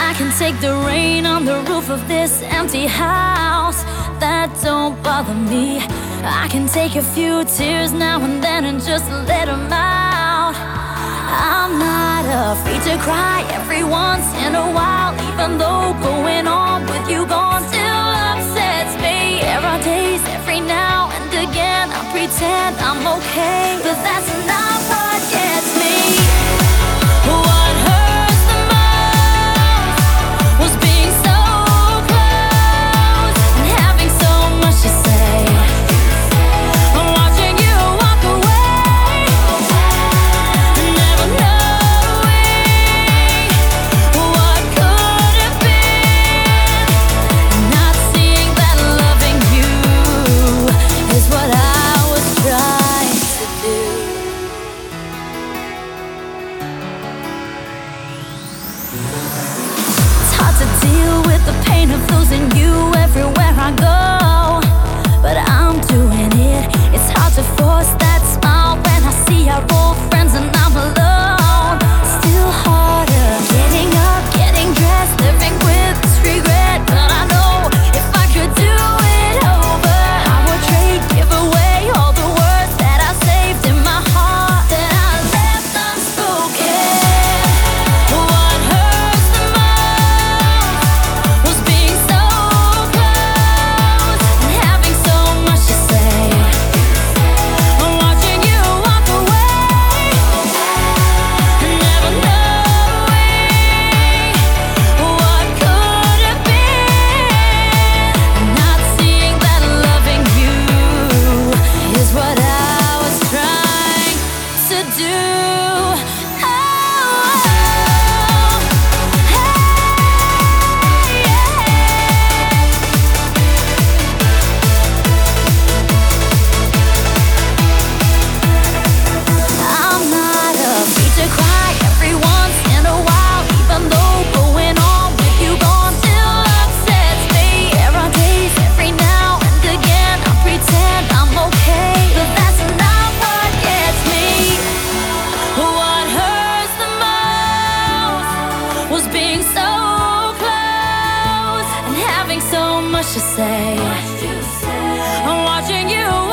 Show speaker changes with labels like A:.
A: I can take the rain on the roof of this empty house. That don't bother me. I can take a few tears now and then and just let them out. I'm not afraid to cry every once in a while, even though going on with you gone still upsets me. There are days every now and again I pretend I'm okay, but that's not what gets me. What hurts the most was being so close and having so much to say. I'm watching you walk away, never knowing what could have been. Not seeing that loving you is what I was trying to do. It's hard to deal with the pain of losing you everywhere I go, but I'm doing it. It's hard to force that smile when I see our old friends and I'm alone. Still harder getting up, getting dressed, living with this regret. But I know if I could do it over, I would trade, give away all the words that I saved in my heart, that I left unspoken. What hurts the most was being so close and having so much to say. I'm watching you walk away, never knowing what could have been. Not seeing that loving you is what I was trying to do. Oh, I'm not afraid to cry every once in a while, even though going on with you gone still upsets me. There are days every now and again I pretend I'm okay, but that's not what gets me. What hurts the most was being so close and having so much to say. I'm watching you